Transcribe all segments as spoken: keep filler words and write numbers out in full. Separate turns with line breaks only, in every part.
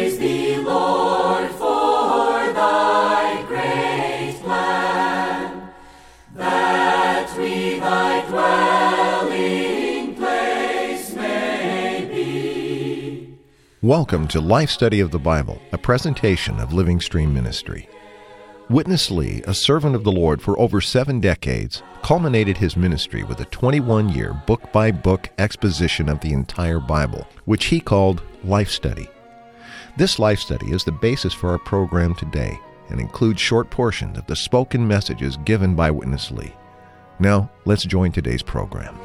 Praise thee, Lord, for thy great plan, that we thy dwelling place may be.
Welcome to Life Study of the Bible, a presentation of Living Stream Ministry. Witness Lee, a servant of the Lord for over seven decades, culminated his ministry with a twenty-one-year book-by-book exposition of the entire Bible, which he called Life Study. This Life Study is the basis for our program today and includes short portions of the spoken messages given by Witness Lee. Now, let's join today's program.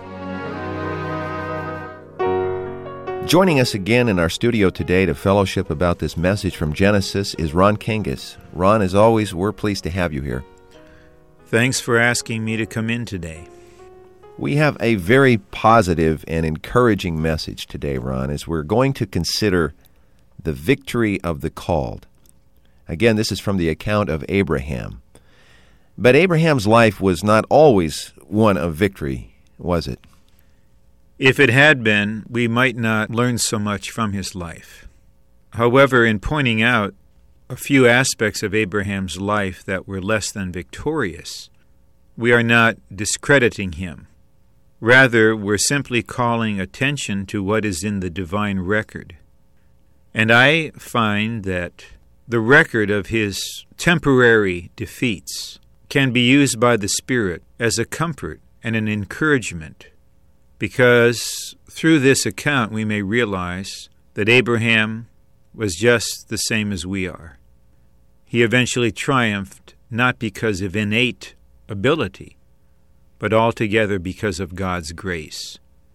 Joining us again in our studio today to fellowship about this message from Genesis is Ron Kangas. Ron, as always, we're pleased to have you here.
Thanks for asking me to come in today.
We have a very positive and encouraging message today, Ron, as we're going to consider the victory of the called. Again, this is from the account of Abraham. But Abraham's life was not always one of victory, was it?
If it had been, we might not learn so much from his life. However, in pointing out a few aspects of Abraham's life that were less than victorious, we are not discrediting him. Rather, we're simply calling attention to what is in the divine record. And I find that the record of his temporary defeats can be used by the Spirit as a comfort and an encouragement, because through this account we may realize that Abraham was just the same as we are. He eventually triumphed not because of innate ability, but altogether because of God's grace.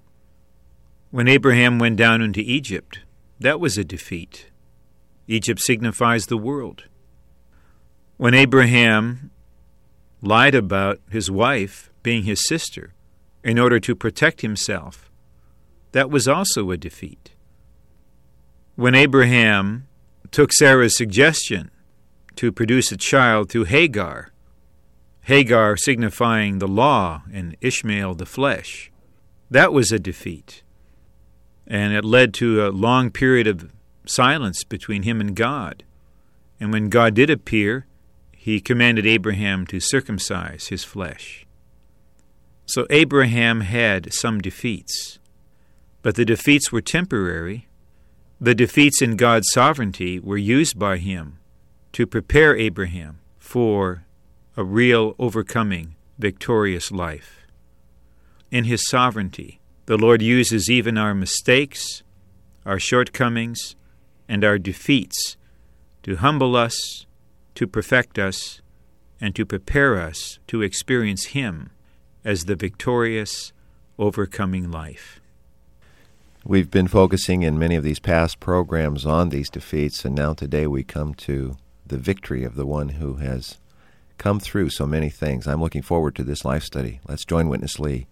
When Abraham went down into Egypt, that was a defeat. Egypt signifies the world. When Abraham lied about his wife being his sister in order to protect himself, that was also a defeat. When Abraham took Sarah's suggestion to produce a child through Hagar, Hagar signifying the law and Ishmael the flesh, that was a defeat. And it led to a long period of silence between him and God. And when God did appear, he commanded Abraham to circumcise his flesh. So Abraham had some defeats, but the defeats were temporary. The defeats in God's sovereignty were used by him to prepare Abraham for a real overcoming, victorious life. In his sovereignty, the Lord uses even our mistakes, our shortcomings, and our defeats to humble us, to perfect us, and to prepare us to experience him as the victorious, overcoming life.
We've been focusing in many of these past programs on these defeats, and now today we come to the victory of the one who has come through so many things. I'm looking forward to this life study. Let's join Witness Lee.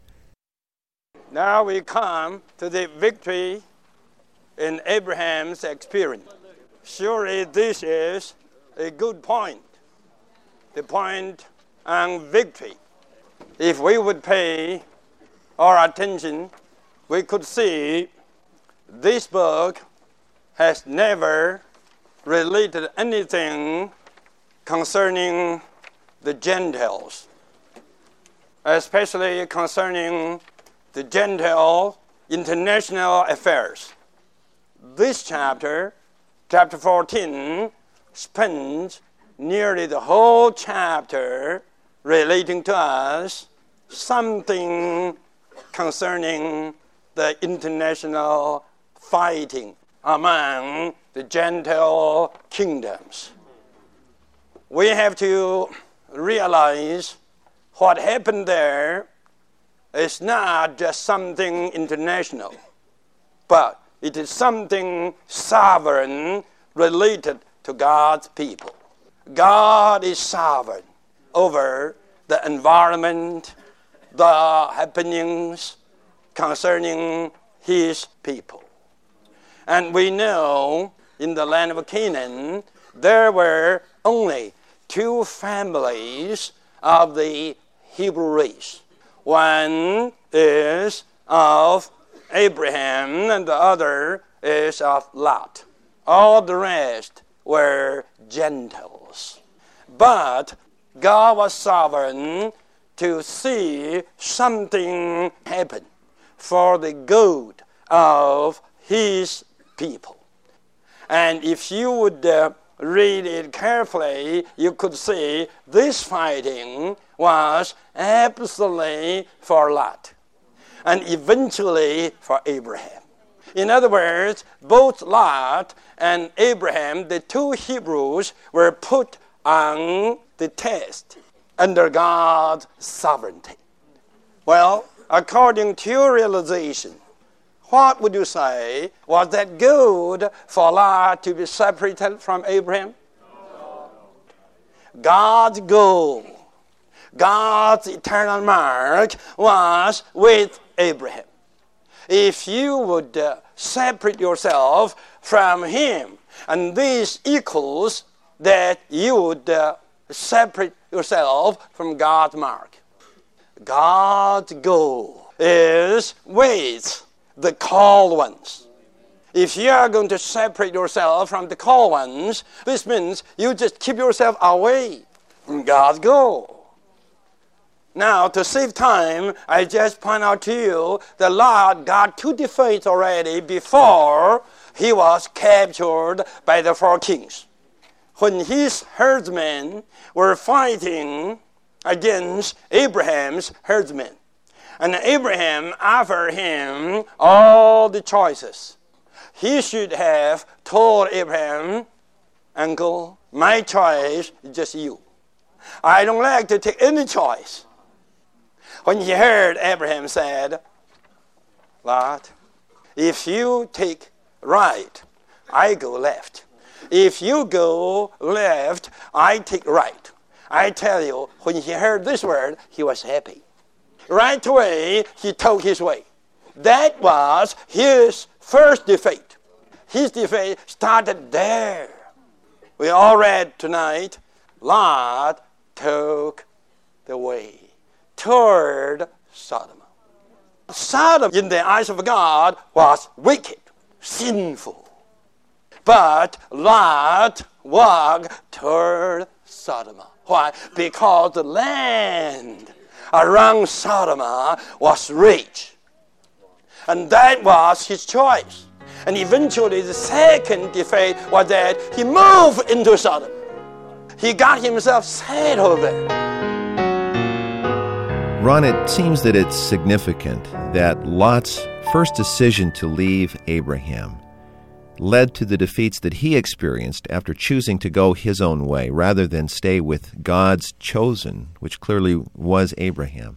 Now we come to the victory in Abraham's experience. Surely this is a good point, the point on victory. If we would pay our attention, we could see this book has never related anything concerning the Gentiles, especially concerning the Gentile international affairs. This chapter, chapter fourteen, spends nearly the whole chapter relating to us something concerning the international fighting among the Gentile kingdoms. We have to realize what happened there is not just something international, but it is something sovereign related to God's people. God is sovereign over the environment, the happenings concerning his people. And we know in the land of Canaan, there were only two families of the Hebrew race. One is of Abraham and the other is of Lot. All the rest were Gentiles. But God was sovereign to see something happen for the good of His people. And if you would uh, read it carefully, you could see this fighting was absolutely for Lot and eventually for Abraham. In other words, both Lot and Abraham, the two Hebrews, were put on the test under God's sovereignty. Well, according to your realization, what would you say? Was that good for Lot to be separated from Abraham? No. God's goal, God's eternal mark was with Abraham. If you would uh, separate yourself from him, and this equals that you would uh, separate yourself from God's mark. God's goal is with the called ones. If you are going to separate yourself from the called ones, this means you just keep yourself away from God's goal. Now, to save time, I just point out to you that Lot got two defeats already before he was captured by the four kings. When his herdsmen were fighting against Abraham's herdsmen. And Abraham offered him all the choices. He should have told Abraham, Uncle, my choice is just you. I don't like to take any choice. When he heard, Abraham said, Lot, if you take right, I go left. If you go left, I take right. I tell you, when he heard this word, he was happy. Right away, he took his way. That was his first defeat. His defeat started there. We all read tonight, Lot took the way toward Sodom. Sodom, in the eyes of God, was wicked, sinful. But Lot walked toward Sodom. Why? Because the land around Sodom was rich. And that was his choice. And eventually the second defeat was that he moved into Sodom. He got himself settled there.
Ron, it seems that it's significant that Lot's first decision to leave Abraham led to the defeats that he experienced after choosing to go his own way rather than stay with God's chosen, which clearly was Abraham.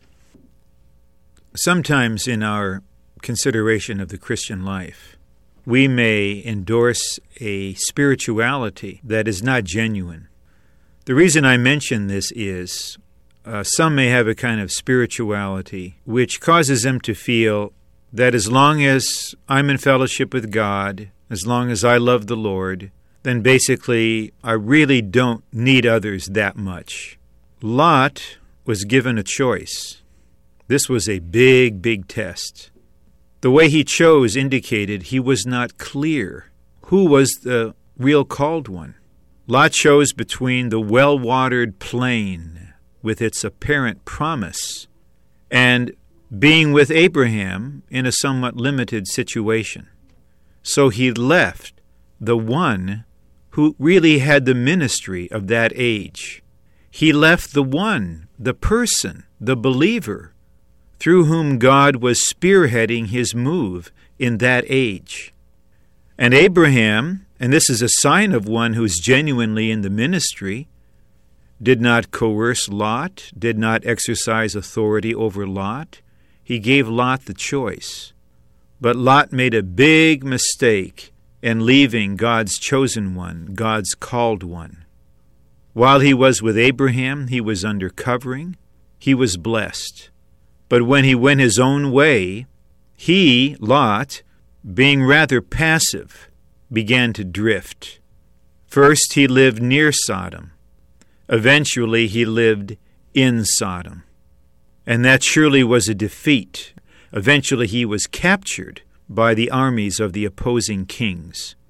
Sometimes in our consideration of the Christian life, we may endorse a spirituality that is not genuine. The reason I mention this is uh, some may have a kind of spirituality which causes them to feel that as long as I'm in fellowship with God, as long as I love the Lord, then basically I really don't need others that much. Lot was given a choice. This was a big, big test. The way he chose indicated he was not clear who was the real called one. Lot chose between the well-watered plain with its apparent promise and being with Abraham in a somewhat limited situation. So he left the one who really had the ministry of that age. He left the one, the person, the believer, through whom God was spearheading his move in that age. And Abraham, and this is a sign of one who's genuinely in the ministry, did not coerce Lot, did not exercise authority over Lot. He gave Lot the choice. But Lot made a big mistake in leaving God's chosen one, God's called one. While he was with Abraham, he was under covering. He was blessed. But when he went his own way, he, Lot, being rather passive, began to drift. First, he lived near Sodom. Eventually, he lived in Sodom. And that surely was a defeat. Eventually, he was captured by the armies of the opposing kings.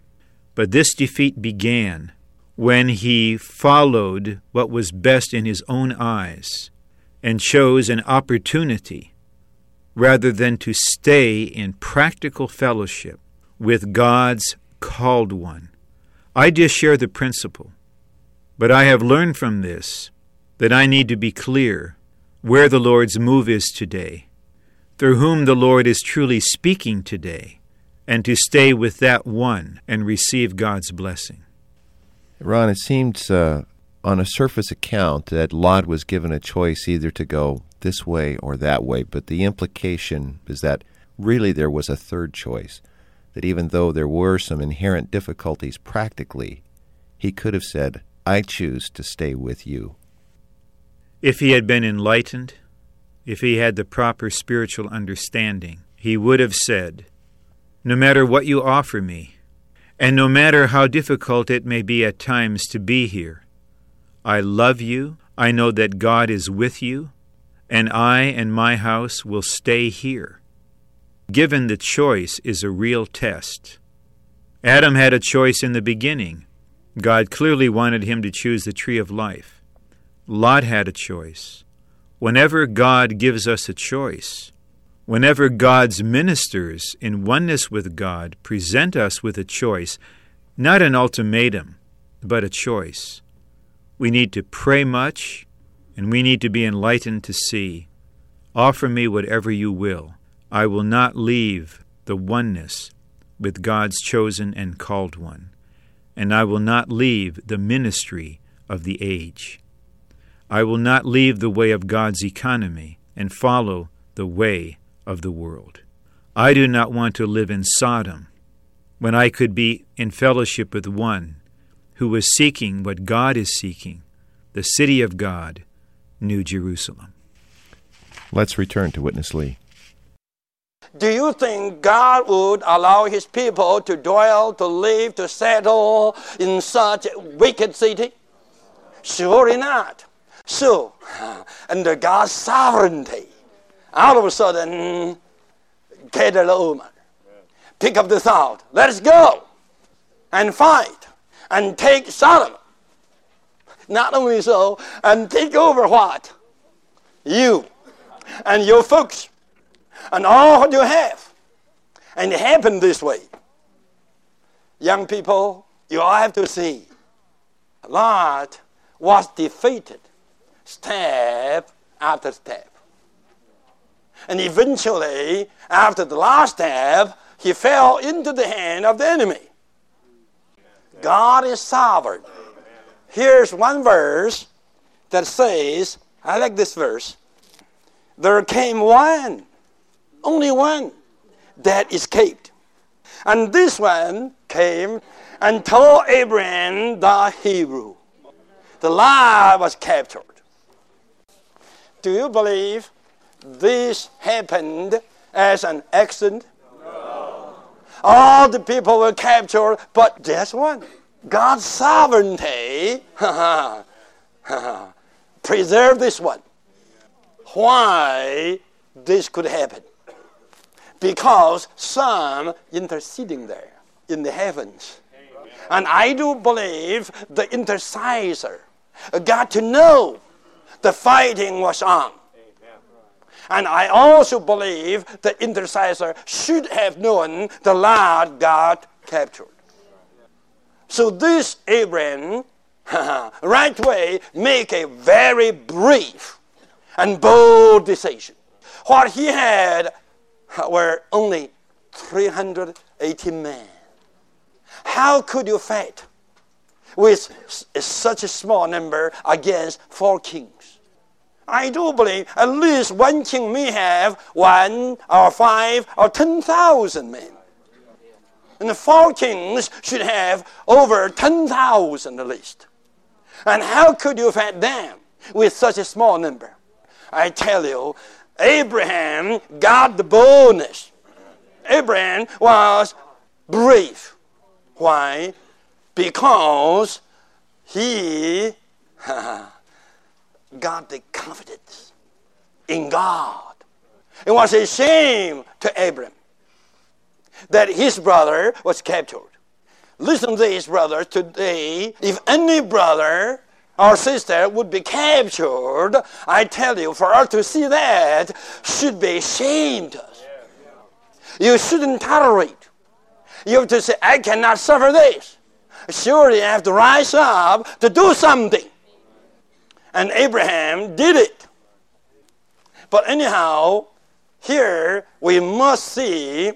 But this defeat began when he followed what was best in his own eyes and chose an opportunity rather than to stay in practical fellowship with God's called one. I just share the principle, but I have learned from this that I need to be clear where the Lord's move is today, through whom the Lord is truly speaking today, and to stay with that one and receive God's blessing.
Ron, it seems uh, on a surface account that Lot was given a choice either to go this way or that way, but the implication is that really there was a third choice, that even though there were some inherent difficulties practically, he could have said, I choose to stay with you.
If he had been enlightened, if he had the proper spiritual understanding, he would have said, no matter what you offer me, and no matter how difficult it may be at times to be here, I love you, I know that God is with you, and I and my house will stay here. Given the choice is a real test. Adam had a choice in the beginning. God clearly wanted him to choose the tree of life. Lot had a choice. Whenever God gives us a choice, whenever God's ministers in oneness with God present us with a choice, not an ultimatum, but a choice, we need to pray much, and we need to be enlightened to see, offer me whatever you will. I will not leave the oneness with God's chosen and called one, and I will not leave the ministry of the age. I will not leave the way of God's economy and follow the way of the world. I do not want to live in Sodom when I could be in fellowship with one who was seeking what God is seeking, the city of God, New Jerusalem.
Let's return to Witness Lee.
Do you think God would allow his people to dwell, to live, to settle in such a wicked city? Surely not. So, under God's sovereignty, all of a sudden, Kedar pick up the thought, let's go and fight and take Sodom. Not only so, and take over what? You and your folks and all what you have. And it happened this way. Young people, you all have to see, Lot was defeated step after step. And eventually, after the last step, he fell into the hand of the enemy. God is sovereign. Here's one verse that says, I like this verse, there came one, only one, that escaped. And this one came and told Abraham the Hebrew. The lad was captured. Do you believe this happened as an accident? No. All the people were captured, but just one. God's sovereignty preserved this one. Why this could happen? Because some interceding there in the heavens. And I do believe the intercessor got to know the fighting was on. And I also believe the intercessor should have known the lad got captured. So this Abraham, right away, make a very brief and bold decision. What he had were only three hundred eighty men. How could you fight with such a small number against four kings? I do believe at least one king may have one or five or ten thousand men. And the four kings should have over ten thousand at least. And how could you fight them with such a small number? I tell you, Abraham got the boldness. Abraham was brave. Why? Because he got the confidence in God. It was a shame to Abraham that his brother was captured. Listen to this, brother. Today, if any brother or sister would be captured, I tell you, for us to see that should be ashamed to us. You shouldn't tolerate. You have to say, I cannot suffer this. Surely I have to rise up to do something. And Abraham did it. But anyhow, here we must see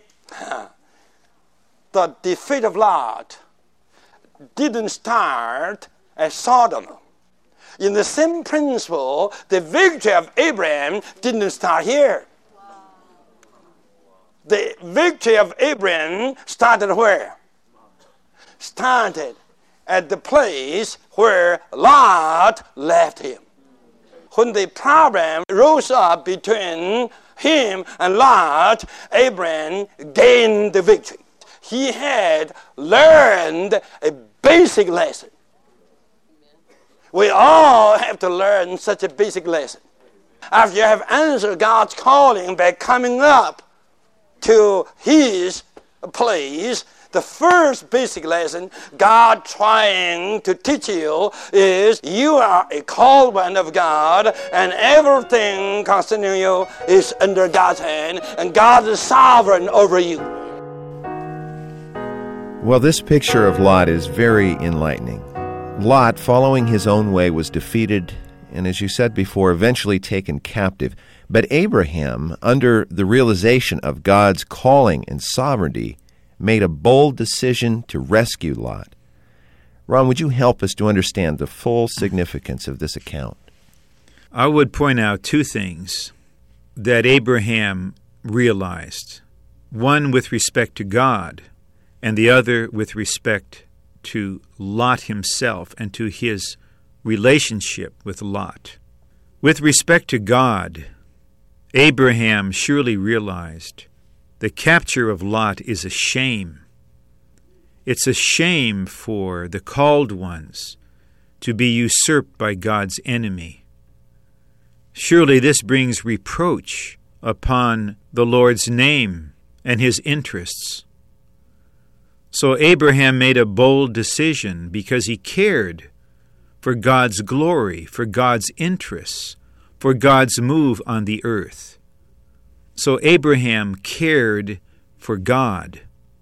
the defeat of Lot didn't start at Sodom. In the same principle, the victory of Abraham didn't start here. The victory of Abraham started where? Started at the place where Lot left him. When the problem rose up between him and Lot, Abraham gained the victory. He had learned a basic lesson. We all have to learn such a basic lesson. After you have answered God's calling by coming up to His place, the first basic lesson God trying to teach you is you are a called one of God, and everything concerning you is under God's hand, and God is sovereign over you.
Well, this picture of Lot is very enlightening. Lot, following his own way, was defeated and, as you said before, eventually taken captive. But Abraham, under the realization of God's calling and sovereignty, made a bold decision to rescue Lot. Ron, would you help us to understand the full significance of this account?
I would point out two things that Abraham realized. One with respect to God, and the other with respect to Lot himself and to his relationship with Lot. With respect to God, Abraham surely realized the capture of Lot is a shame. It's a shame for the called ones to be usurped by God's enemy. Surely this brings reproach upon the Lord's name and His interests. So Abraham made a bold decision because he cared for God's glory, for God's interests, for God's move on the earth. So Abraham cared for God.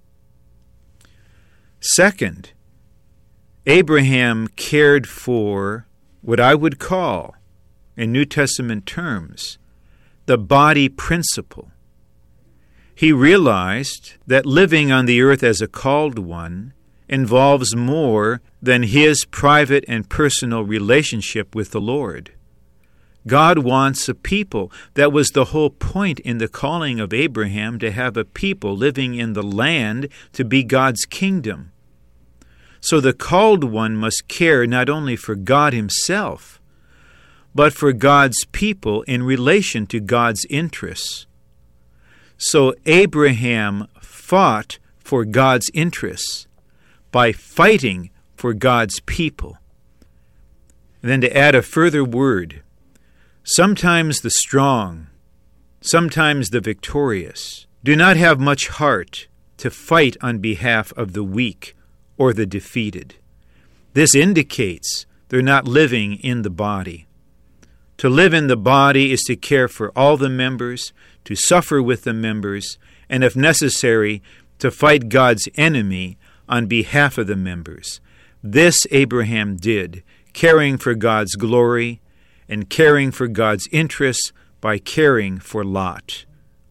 Second, Abraham cared for what I would call, in New Testament terms, the body principle. He realized that living on the earth as a called one involves more than his private and personal relationship with the Lord. God wants a people. That was the whole point in the calling of Abraham, to have a people living in the land to be God's kingdom. So the called one must care not only for God Himself, but for God's people in relation to God's interests. So Abraham fought for God's interests by fighting for God's people. And then to add a further word, sometimes the strong, sometimes the victorious, do not have much heart to fight on behalf of the weak or the defeated. This indicates they're not living in the body. To live in the body is to care for all the members, to suffer with the members, and if necessary, to fight God's enemy on behalf of the members. This Abraham did, caring for God's glory and caring for God's interests by caring for Lot.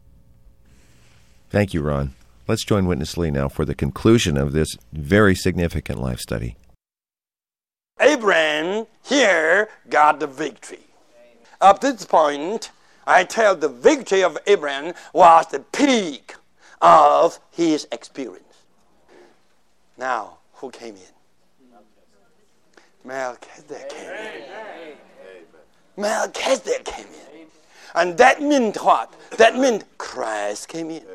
Thank you, Ron. Let's join Witness Lee now for the conclusion of this very significant life study.
Abraham here got the victory. Up to this point, I tell the victory of Abraham was the peak of his experience. Now, who came in? Melchizedek came in. Melchizedek came in. And that meant what? That meant Christ came in.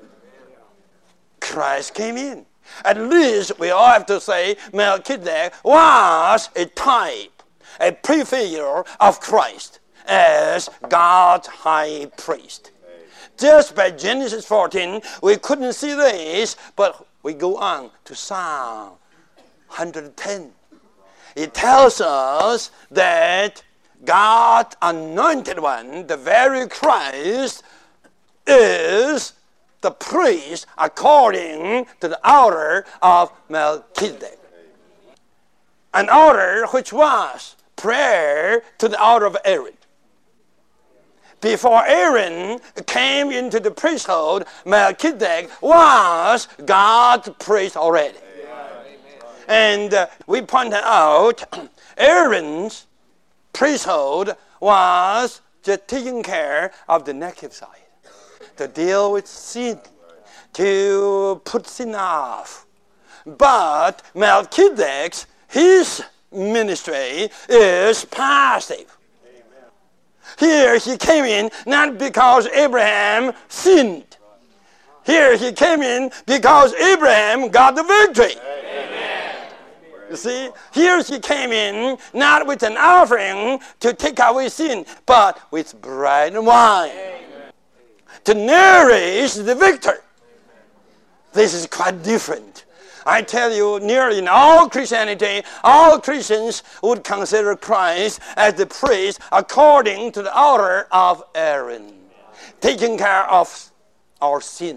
Christ came in. At least we all have to say Melchizedek was a type, a prefigure of Christ as God's high priest. Just by Genesis fourteen, we couldn't see this, but we go on to Psalm one hundred ten. It tells us that God's anointed one, the very Christ, is the priest according to the order of Melchizedek. An order which was prior to the order of Aaron. Before Aaron came into the priesthood, Melchizedek was God's priest already. And uh, we pointed out Aaron's priesthood was just taking care of the negative side, to deal with sin, to put sin off. But Melchizedek's, his ministry is passive. Here he came in not because Abraham sinned. Here he came in because Abraham got the victory. Amen. You see, here he came in not with an offering to take away sin, but with bread and wine. Amen. To nourish the victor. This is quite different. I tell you, nearly in all Christianity, all Christians would consider Christ as the priest according to the order of Aaron, taking care of our sin.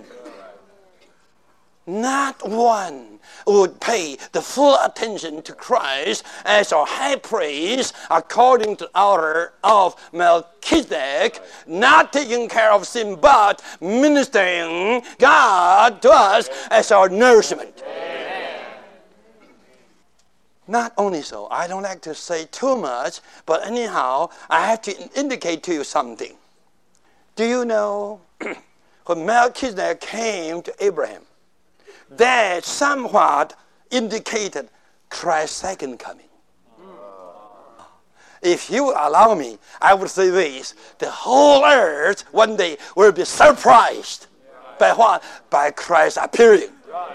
Not one would pay the full attention to Christ as our high priest according to the order of Melchizedek, not taking care of sin, but ministering God to us as our nourishment. Not only so, I don't like to say too much, but anyhow, I have to indicate to you something. Do you know when Melchizedek came to Abraham, that somewhat indicated Christ's second coming? If you allow me, I would say this: the whole earth one day will be surprised by what? By Christ appearing.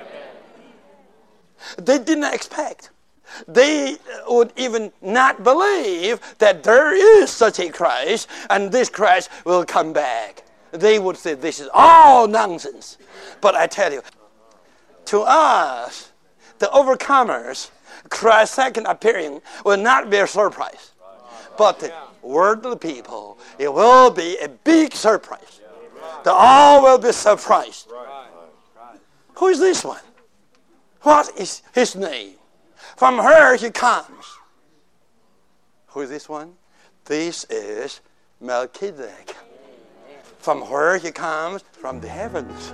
They didn't expect. They would even not believe that there is such a Christ and this Christ will come back. They would say this is all nonsense. But I tell you, to us, the overcomers, Christ's second appearing will not be a surprise. But the worldly people, it will be a big surprise. They all will be surprised. Who is this one? What is his name? From where he comes. Who is this one? This is Melchizedek. From where he comes? From the heavens,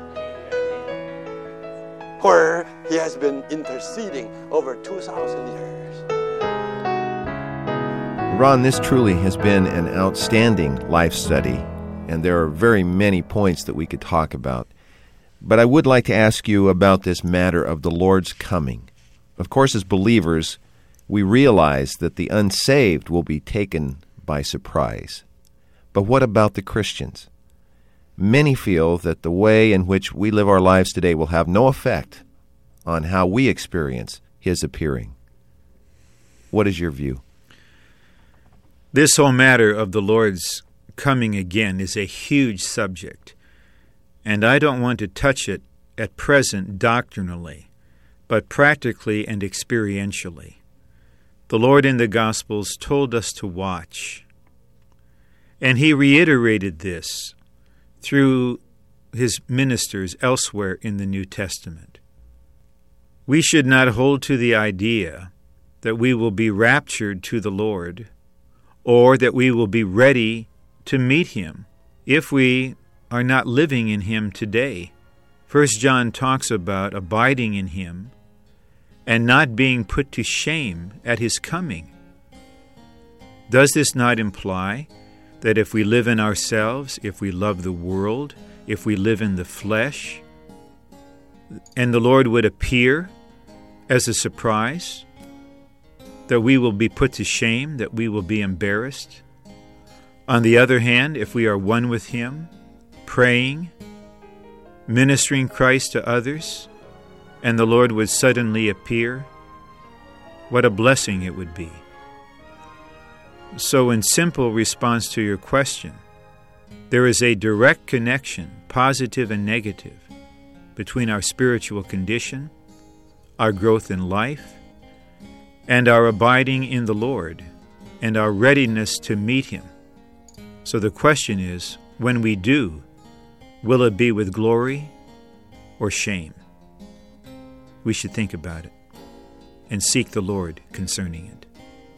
where he has been interceding over two thousand years.
Ron, this truly has been an outstanding life study, and there are very many points that we could talk about. But I would like to ask you about this matter of the Lord's coming. Of course, as believers, we realize that the unsaved will be taken by surprise. But what about the Christians? Many feel that the way in which we live our lives today will have no effect on how we experience His appearing. What is your view?
This whole matter of the Lord's coming again is a huge subject, and I don't want to touch it at present doctrinally, but practically and experientially. The Lord in the Gospels told us to watch, and He reiterated this through His ministers elsewhere in the New Testament. We should not hold to the idea that we will be raptured to the Lord, or that we will be ready to meet Him if we are not living in Him today. First John talks about abiding in Him and not being put to shame at His coming. Does this not imply that if we live in ourselves, if we love the world, if we live in the flesh, and the Lord would appear as a surprise, that we will be put to shame, that we will be embarrassed? On the other hand, if we are one with Him, praying, ministering Christ to others, and the Lord would suddenly appear, what a blessing it would be. So in simple response to your question, there is a direct connection, positive and negative, between our spiritual condition, our growth in life, and our abiding in the Lord, and our readiness to meet Him. So the question is, when we do, will it be with glory or shame? We should think about it and seek the Lord concerning it.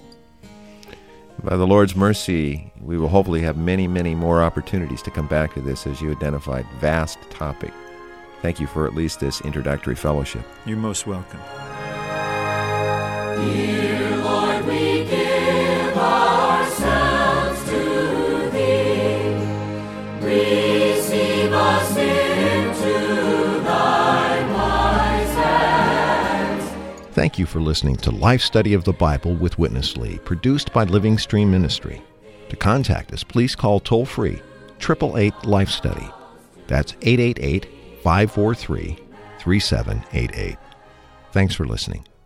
By the Lord's mercy, we will hopefully have many, many more opportunities to come back to this, as you identified. Vast topic. Thank you for at least this introductory fellowship.
You're most welcome.
Dear Lord, we give ourselves to Thee. Receive us into Thy wise hands.
Thank you for listening to Life Study of the Bible with Witness Lee, produced by Living Stream Ministry. To contact us, please call toll-free, eight eight eight, Life Study. That's eight eight eight, five four three, three seven eight eight. Thanks for listening.